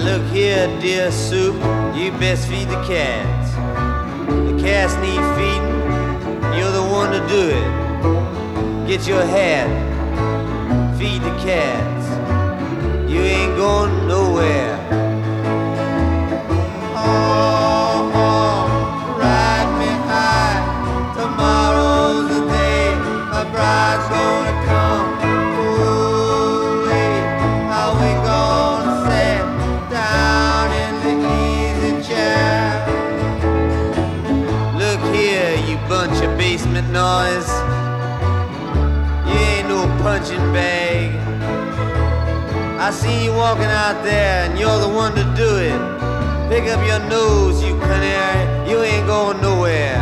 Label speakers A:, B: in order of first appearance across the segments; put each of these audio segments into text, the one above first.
A: Look here, dear soup, you best feed the cats. The cats need feeding, you're the one to do it. Get your hat, feed the cats. You ain't going nowhere. Ride me high, tomorrow's the day my bride's gonna come. Ooh, how we gonna sit down in the easy chair? Look here, you bunch of basement noise. You ain't no punching bag. I see you walking out there and you're the one to do it. Pick up your nose, you canary, you ain't going nowhere.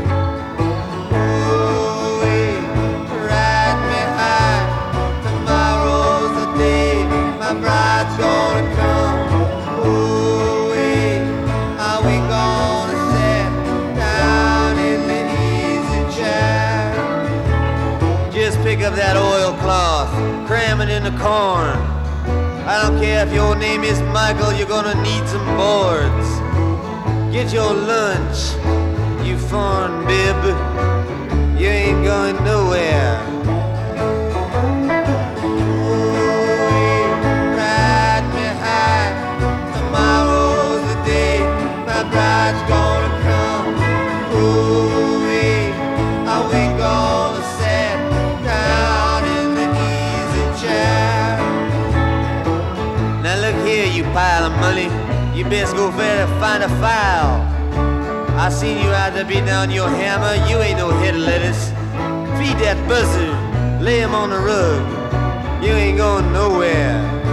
A: Ooh-wee, ride me high, tomorrow's the day my bride's gonna come. Ooh-wee, how we gonna sit down in the easy chair? Just pick up that oilcloth, cram it in the corn. I don't care if your name is Michael, you're gonna need some boards. Get your lunch, you foreign bib. You ain't going nowhere. Ooh, ride me high, tomorrow's the day my bride's gonna come. Ooh, how we gonna sit down in the easy chair? Now look here, you pile of money, you best go better find a file. I seen you out there beating down your hammer, you ain't no head of lettuce. Feed that buzzard, lay him on the rug, you ain't going nowhere.